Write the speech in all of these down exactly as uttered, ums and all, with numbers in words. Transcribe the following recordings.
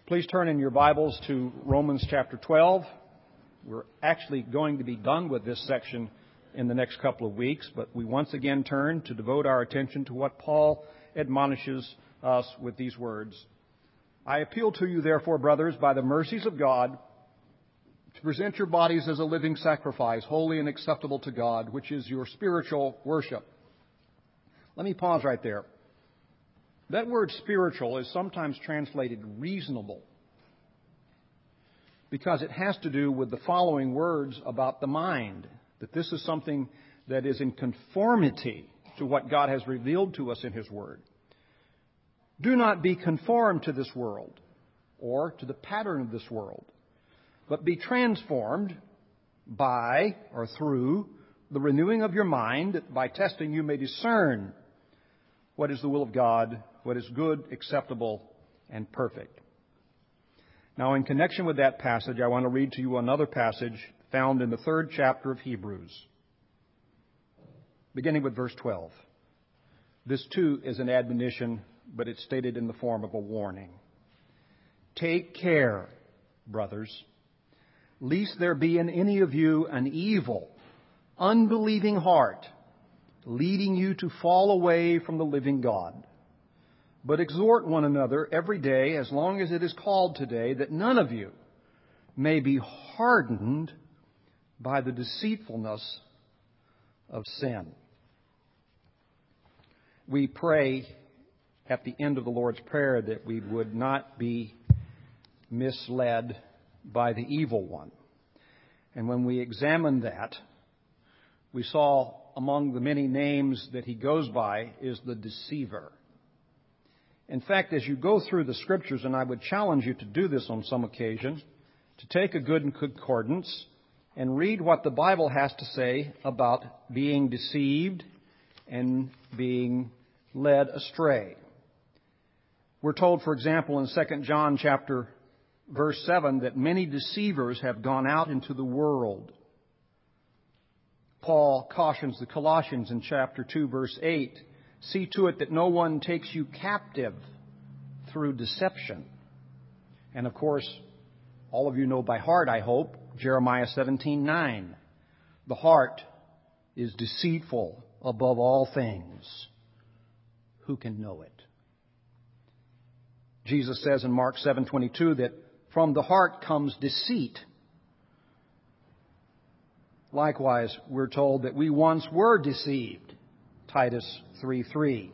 Please turn in your Bibles to Romans chapter twelve. We're actually going to be done with this section in the next couple of weeks, but we once again turn to devote our attention to what Paul admonishes us with these words. I appeal to you, therefore, brothers, by the mercies of God, to present your bodies as a living sacrifice, holy and acceptable to God, which is your spiritual worship. Let me pause right there. That word spiritual is sometimes translated reasonable because it has to do with the following words about the mind, that this is something that is in conformity to what God has revealed to us in His Word. Do not be conformed to this world or to the pattern of this world, but be transformed by or through the renewing of your mind, that by testing you may discern what is the will of God, what is good, acceptable, and perfect. Now, in connection with that passage, I want to read to you another passage found in the third chapter of Hebrews, beginning with verse twelve. This, too, is an admonition, but it's stated in the form of a warning. Take care, brothers, lest there be in any of you an evil, unbelieving heart, leading you to fall away from the living God. But exhort one another every day, as long as it is called today, that none of you may be hardened by the deceitfulness of sin. We pray at the end of the Lord's Prayer that we would not be misled by the evil one. And when we examined that, we saw among the many names that he goes by is the deceiver. In fact, as you go through the Scriptures, and I would challenge you to do this on some occasion, to take a good concordance and read what the Bible has to say about being deceived and being led astray. We're told, for example, in Second John chapter verse seven, that many deceivers have gone out into the world. Paul cautions the Colossians in chapter two, verse eight, see to it that no one takes you captive through deception. And of course, all of you know by heart, I hope, Jeremiah seventeen nine. The heart is deceitful above all things. Who can know it? Jesus says in Mark seven twenty-two that from the heart comes deceit. Likewise, we're told that we once were deceived. Titus three three.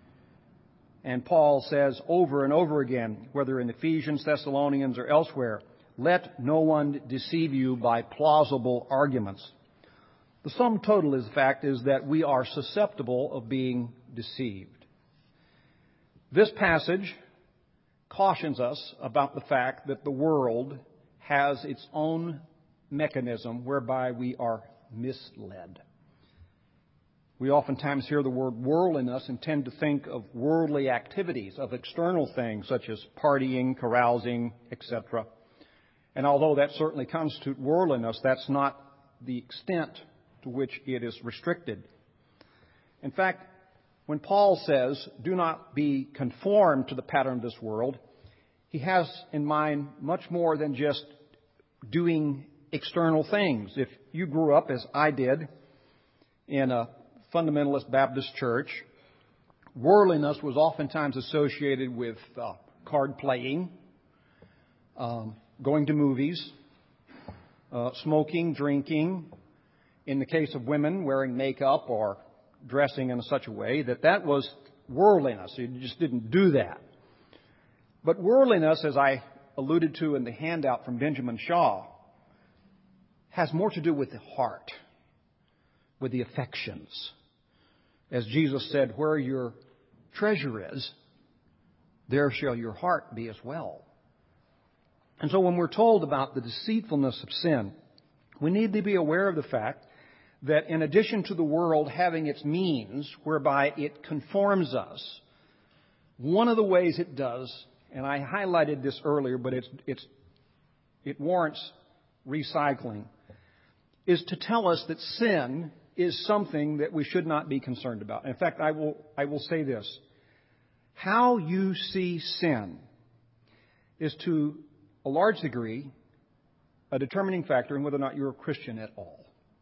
And Paul says over and over again, whether in Ephesians, Thessalonians, or elsewhere, let no one deceive you by plausible arguments. The sum total is the fact is that we are susceptible of being deceived. This passage cautions us about the fact that the world has its own mechanism whereby we are misled. We oftentimes hear the word worldliness and tend to think of worldly activities, of external things such as partying, carousing, et cetera. And although that certainly constitutes worldliness, that's not the extent to which it is restricted. In fact, when Paul says, do not be conformed to the pattern of this world, he has in mind much more than just doing external things. If you grew up, as I did, in a fundamentalist Baptist church, worldliness was oftentimes associated with uh, card playing, um, going to movies, uh, smoking, drinking. In the case of women, wearing makeup or dressing in such a way that that was worldliness. You just didn't do that. But worldliness, as I alluded to in the handout from Benjamin Shaw, has more to do with the heart, with the affections. As Jesus said, where your treasure is, there shall your heart be as well. And so when we're told about the deceitfulness of sin, we need to be aware of the fact that in addition to the world having its means whereby it conforms us, one of the ways it does, and I highlighted this earlier, but it's, it's, it warrants recycling, is to tell us that sin is something that we should not be concerned about. In fact, I will, I will say this. How you see sin is to a large degree a determining factor in whether or not you're a Christian at all.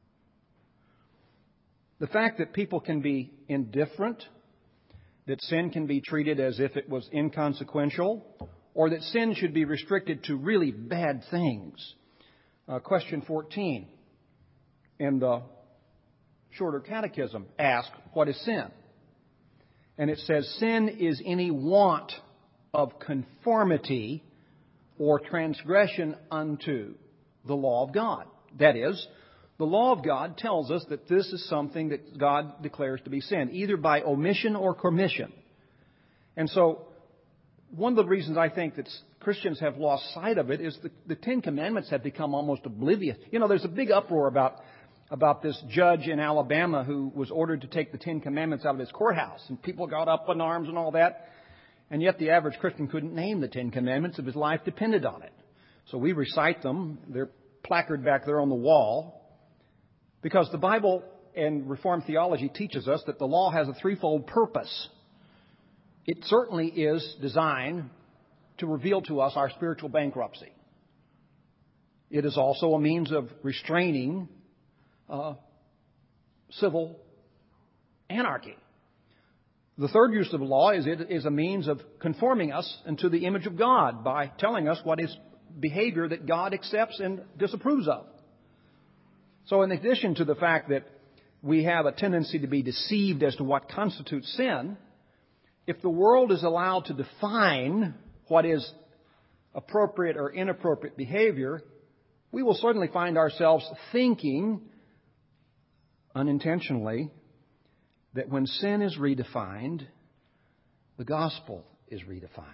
The fact that people can be indifferent, that sin can be treated as if it was inconsequential, or that sin should be restricted to really bad things. Uh, question fourteen in the Shorter Catechism asks, what is sin? And it says, sin is any want of conformity or transgression unto the law of God. That is, the law of God tells us that this is something that God declares to be sin, either by omission or commission. And so, one of the reasons I think that Christians have lost sight of it is the, the Ten Commandments have become almost oblivious. You know, there's a big uproar about about this judge in Alabama who was ordered to take the Ten Commandments out of his courthouse. And people got up in arms and all that. And yet the average Christian couldn't name the Ten Commandments if his life depended on it. So we recite them. They're placarded back there on the wall. Because the Bible and Reformed theology teaches us that the law has a threefold purpose. It certainly is designed to reveal to us our spiritual bankruptcy. It is also a means of restraining uh, civil anarchy. The third use of the law is it is a means of conforming us into the image of God by telling us what is behavior that God accepts and disapproves of. So in addition to the fact that we have a tendency to be deceived as to what constitutes sin, if the world is allowed to define what is appropriate or inappropriate behavior, we will certainly find ourselves thinking unintentionally that when sin is redefined, the gospel is redefined.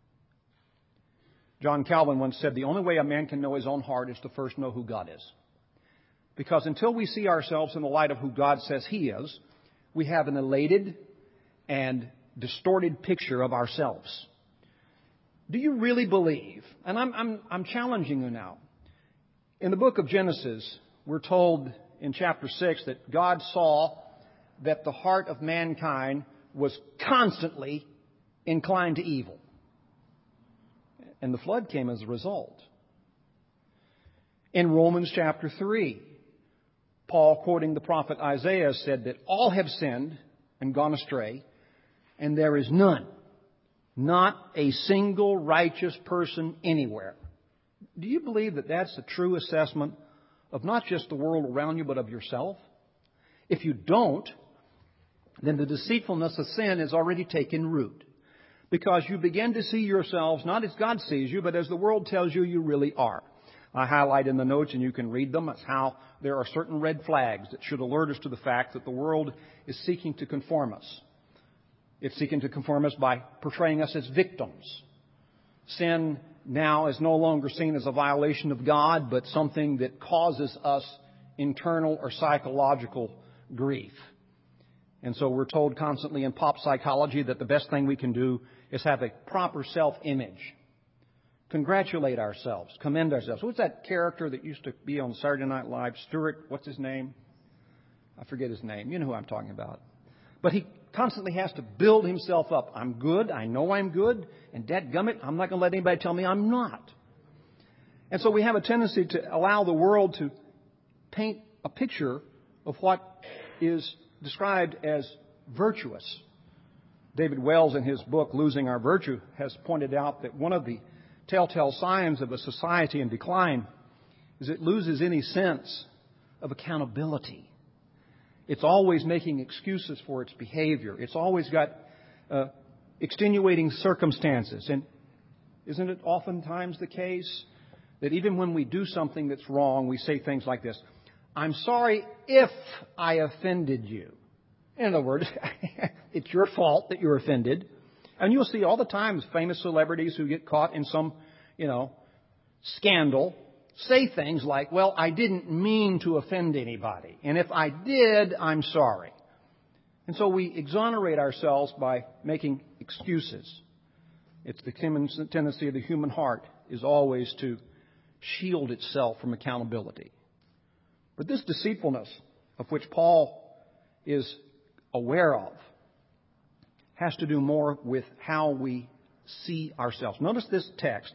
John Calvin once said, the only way a man can know his own heart is to first know who God is. Because until we see ourselves in the light of who God says He is, we have an elated and distorted picture of ourselves. Do you really believe, and I'm, I'm, I'm challenging you now, in the book of Genesis, we're told in chapter six that God saw that the heart of mankind was constantly inclined to evil. And the flood came as a result. In Romans chapter three, Paul, quoting the prophet Isaiah, said that all have sinned and gone astray, and there is none, not a single righteous person anywhere. Do you believe that that's a true assessment of not just the world around you, but of yourself? If you don't, then the deceitfulness of sin has already taken root. Because you begin to see yourselves not as God sees you, but as the world tells you you really are. I highlight in the notes, and you can read them, as how there are certain red flags that should alert us to the fact that the world is seeking to conform us. It's seeking to conform us by portraying us as victims. Sin now is no longer seen as a violation of God, but something that causes us internal or psychological grief. And so we're told constantly in pop psychology that the best thing we can do is have a proper self-image. Congratulate ourselves, commend ourselves. What's that character that used to be on Saturday Night Live? Stewart, what's his name? I forget his name. You know who I'm talking about. But he constantly has to build himself up. I'm good. I know I'm good. And dadgummit, I'm not going to let anybody tell me I'm not. And so we have a tendency to allow the world to paint a picture of what is described as virtuous. David Wells, in his book, Losing Our Virtue, has pointed out that one of the telltale signs of a society in decline is it loses any sense of accountability. It's always making excuses for its behavior. It's always got uh, extenuating circumstances. And isn't it oftentimes the case that even when we do something that's wrong, we say things like this: I'm sorry if I offended you. In other words, it's your fault that you're offended. And you'll see all the time famous celebrities who get caught in some, you know, scandal say things like, well, I didn't mean to offend anybody. And if I did, I'm sorry. And so we exonerate ourselves by making excuses. It's the tendency of the human heart is always to shield itself from accountability. But this deceitfulness of which Paul is aware of has to do more with how we see ourselves. Notice this text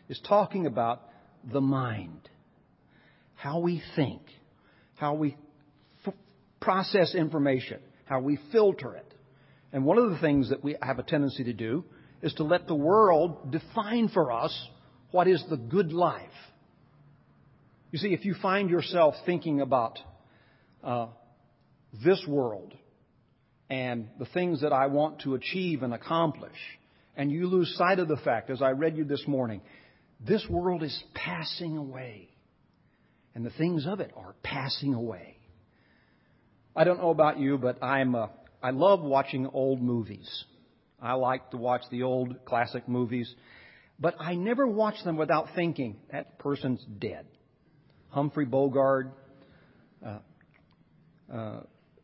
is talking about the mind, how we think, how we f- process information, how we filter it. And one of the things that we have a tendency to do is to let the world define for us what is the good life. You see, if you find yourself thinking about uh, this world and the things that I want to achieve and accomplish, and you lose sight of the fact, as I read you this morning, this world is passing away, and the things of it are passing away. I don't know about you, but I'm uh, I love watching old movies. I like to watch the old classic movies, but I never watch them without thinking, that person's dead. Humphrey Bogart, uh, uh,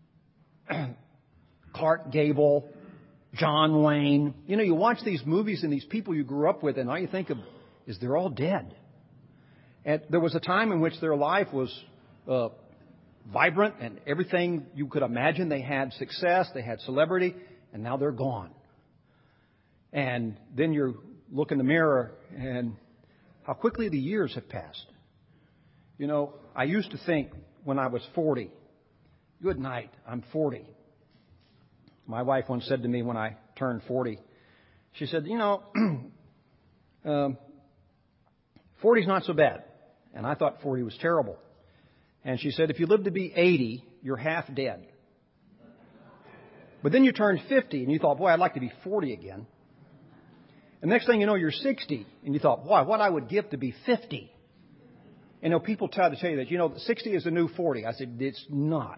Clark Gable, John Wayne. You know, you watch these movies and these people you grew up with, and all you think of is they're all dead. And there was a time in which their life was uh, vibrant and everything you could imagine. They had success, they had celebrity, and now they're gone. And then you look in the mirror and how quickly the years have passed. You know, I used to think when I was forty, good night, I'm forty. My wife once said to me when I turned forty, she said, you know, um, forty's not so bad. And I thought forty was terrible. And she said, if you live to be eighty, you're half dead. But then you turned fifty and you thought, boy, I'd like to be forty again. And next thing you know, you're sixty and you thought, boy, what I would give to be fifty. You know, people try to tell you that, you know, sixty is the new forty. I said, it's not.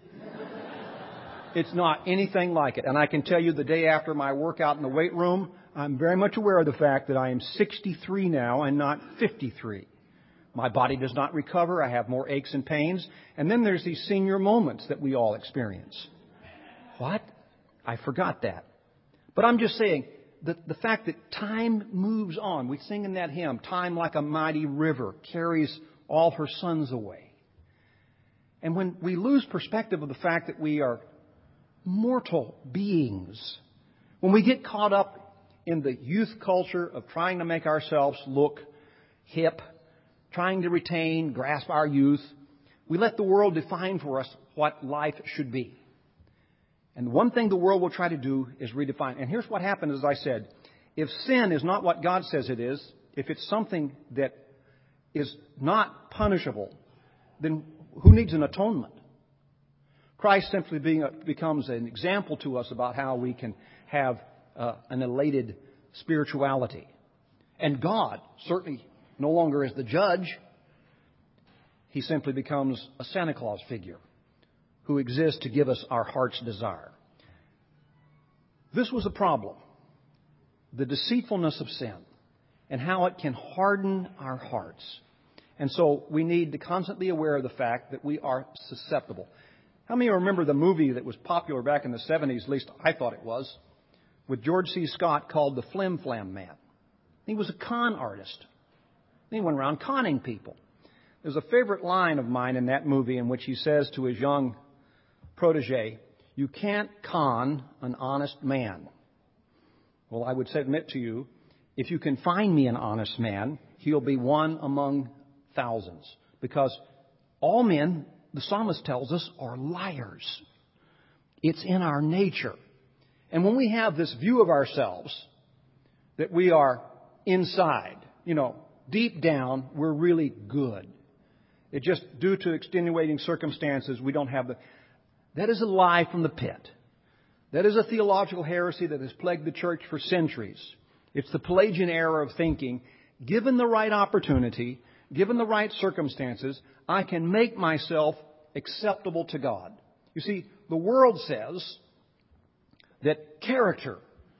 It's not anything like it. And I can tell you the day after my workout in the weight room, I'm very much aware of the fact that I am sixty-three now and not fifty-three. My body does not recover. I have more aches and pains. And then there's these senior moments that we all experience. What? I forgot that. But I'm just saying, the, the fact that time moves on. We sing in that hymn, time like a mighty river carries all her sons away. And when we lose perspective of the fact that we are mortal beings, when we get caught up in the youth culture of trying to make ourselves look hip, trying to retain, grasp our youth, we let the world define for us what life should be. And one thing the world will try to do is redefine. And here's what happens, as I said. If sin is not what God says it is, if it's something that is not punishable, then who needs an atonement? Christ simply being a, becomes an example to us about how we can have uh, an elated spirituality. And God certainly no longer is the judge. He simply becomes a Santa Claus figure who exists to give us our heart's desire. This was a problem. The deceitfulness of sin and how it can harden our hearts. And so we need to constantly be aware of the fact that we are susceptible. How many remember the movie that was popular back in the seventies, at least I thought it was, with George C. Scott called The Flim Flam Man? He was a con artist. He went around conning people. There's a favorite line of mine in that movie in which he says to his young protege, you can't con an honest man. Well, I would submit to you, if you can find me an honest man, he'll be one among thousands. Because all men, the psalmist tells us, are liars. It's in our nature. And when we have this view of ourselves, that we are inside, you know, deep down, we're really good. It just, due to extenuating circumstances, we don't have the... That is a lie from the pit. That is a theological heresy that has plagued the church for centuries. It's the Pelagian error of thinking, given the right opportunity, given the right circumstances, I can make myself acceptable to God. You see, the world says that character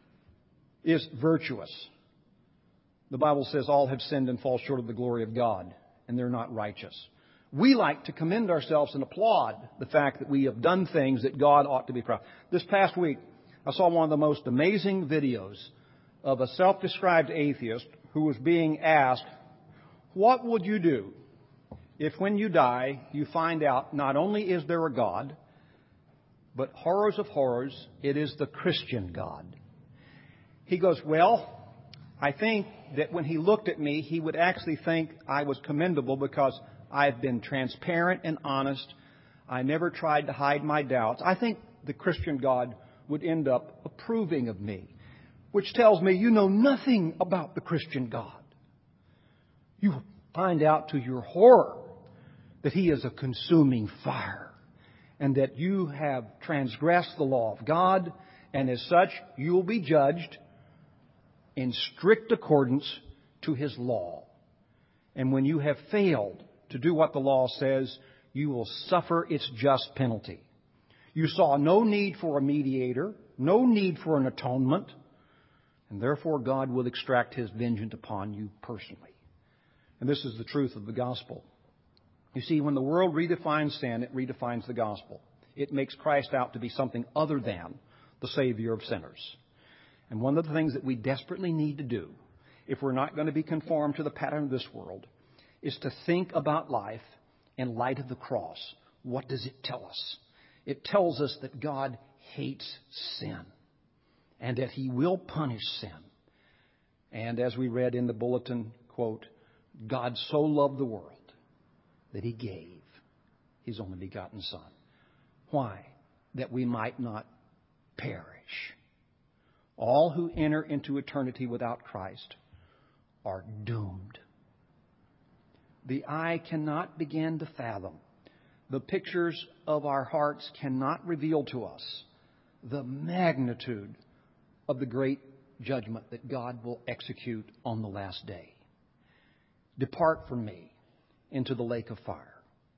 is virtuous. The Bible says all have sinned and fall short of the glory of God, and they're not righteous. We like to commend ourselves and applaud the fact that we have done things that God ought to be proud of. This past week, I saw one of the most amazing videos of a self-described atheist who was being asked, what would you do if when you die you find out not only is there a God, but horrors of horrors, it is the Christian God? He goes, well, I think that when he looked at me, he would actually think I was commendable because I've been transparent and honest. I never tried to hide my doubts. I think the Christian God would end up approving of me, which tells me you know nothing about the Christian God. You find out to your horror that He is a consuming fire and that you have transgressed the law of God, and as such, you will be judged in strict accordance to His law. And when you have failed to do what the law says, you will suffer its just penalty. You saw no need for a mediator, no need for an atonement, and therefore God will extract His vengeance upon you personally. And this is the truth of the gospel. You see, when the world redefines sin, it redefines the gospel. It makes Christ out to be something other than the Savior of sinners. And one of the things that we desperately need to do, if we're not going to be conformed to the pattern of this world, is to think about life in light of the cross. What does it tell us? It tells us that God hates sin and that He will punish sin. And as we read in the bulletin, quote, God so loved the world that He gave His only begotten Son. Why? That we might not perish. All who enter into eternity without Christ are doomed. The eye cannot begin to fathom. The pictures of our hearts cannot reveal to us the magnitude of the great judgment that God will execute on the last day. Depart from me into the lake of fire.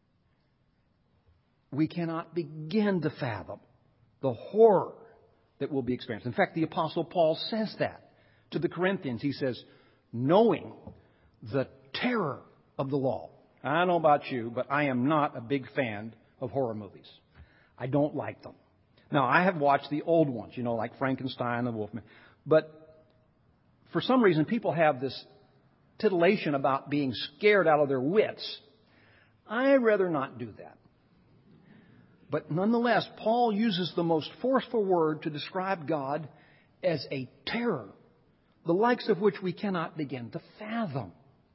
We cannot begin to fathom the horror that will be experienced. In fact, the Apostle Paul says that to the Corinthians. He says, knowing the terror of the law. I don't know about you, but I am not a big fan of horror movies. I don't like them. Now, I have watched the old ones, you know, like Frankenstein and Wolfman. But for some reason, people have this titillation about being scared out of their wits. I'd rather not do that. But nonetheless, Paul uses the most forceful word to describe God as a terror, the likes of which we cannot begin to fathom.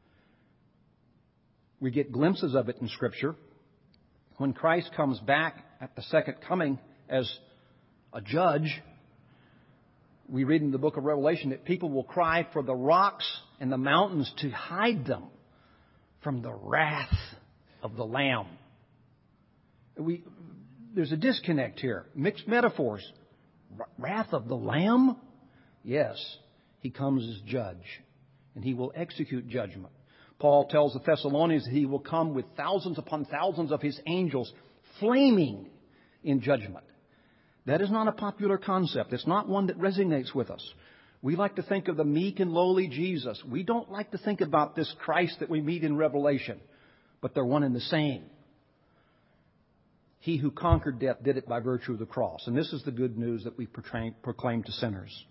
We get glimpses of it in Scripture. When Christ comes back at the second coming as a judge, we read in the book of Revelation that people will cry for the rocks and the mountains to hide them from the wrath of the Lamb. We, there's a disconnect here. Mixed metaphors. Wrath of the Lamb? Yes, He comes as judge, and He will execute judgment. Paul tells the Thessalonians that He will come with thousands upon thousands of His angels flaming in judgment. That is not a popular concept. It's not one that resonates with us. We like to think of the meek and lowly Jesus. We don't like to think about this Christ that we meet in Revelation, but they're one and the same. He who conquered death did it by virtue of the cross. And this is the good news that we proclaim to sinners.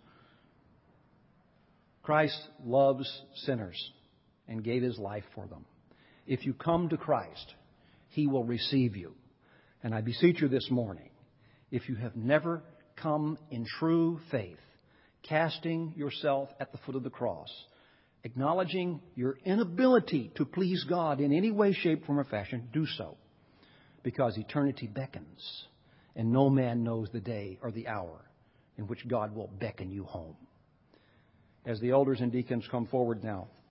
Christ loves sinners and gave His life for them. If you come to Christ, He will receive you. And I beseech you this morning, if you have never come in true faith, casting yourself at the foot of the cross, acknowledging your inability to please God in any way, shape, form, or fashion, do so. Because eternity beckons, and no man knows the day or the hour in which God will beckon you home. As the elders and deacons come forward now,